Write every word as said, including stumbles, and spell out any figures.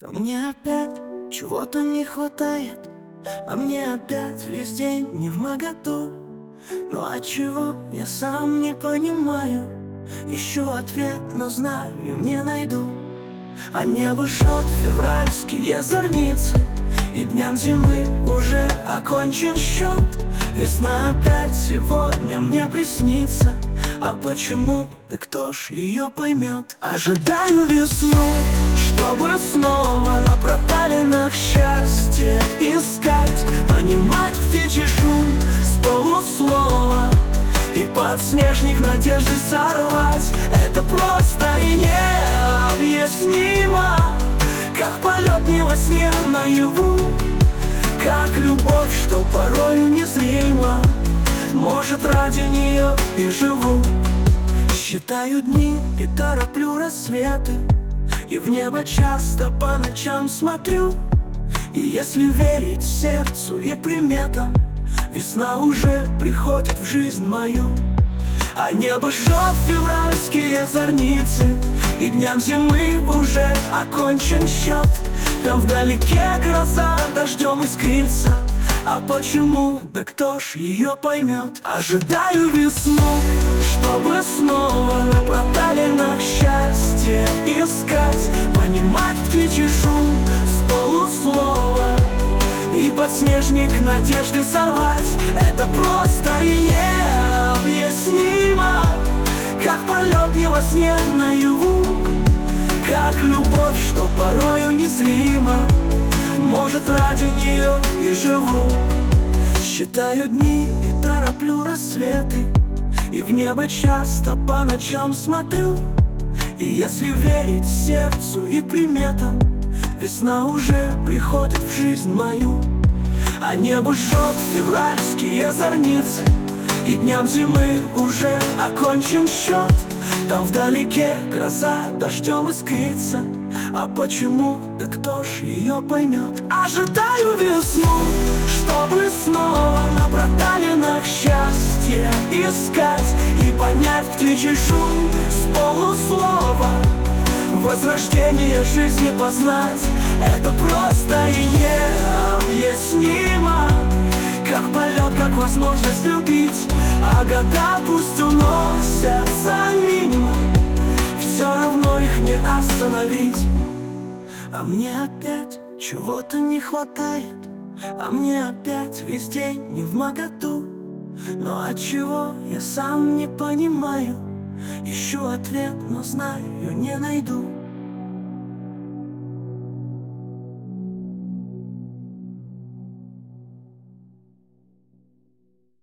А мне опять чего-то не хватает, а мне опять весь день не вмоготу. Ну а чего, я сам не понимаю. Ищу ответ, но знаю, не найду. А небо жжет февральские зорницы, и дням зимы уже окончен счет. Весна опять сегодня мне приснится. А почему? Да кто ж ее поймет? Ожидаю весну, чтобы снова на проталинах счастье искать, понимать птичий шум с полуслова и подснежник надежды сорвать. Это просто и необъяснимо, как полет не во сне наяву, как любовь, что порою незрима. Может, ради нее и живу. Считаю дни и тороплю рассветы, и в небо часто по ночам смотрю. И если верить сердцу и приметам, весна уже приходит в жизнь мою. А небо жжет февральские зорницы, и дням зимы уже окончен счет. Там вдалеке гроза дождем искрится. А почему? Да кто ж ее поймет? Ожидаю весну, чтобы снова на проталинах счастье искать, понимать птичий шум с полуслова и подснежник надежды сорвать. Это просто и необъяснимо, как полет не во сне наяву, как любовь, что порою незрима. Может, ради нее и живу. Считаю дни и тороплю рассветы, и в небо часто по ночам смотрю. И если верить сердцу и приметам, весна уже приходит в жизнь мою. А небо жжет февральские зорницы, и дням зимы уже окончен счет. Там вдалеке гроза дождем искрится. А почему? Да кто ж ее поймет? Ожидаю весну, чтобы снова на проталинах счастье искать и понять птичий шум с полуслова. Возрождение жизни познать — это просто и необъяснимо, как полет, как возможность любить. А года пусть уносятся мимо, все равно их не остановить. А мне опять чего-то не хватает, а мне опять весь день не вмоготу. Но от чего, я сам не понимаю. Ищу ответ, но знаю, не найду.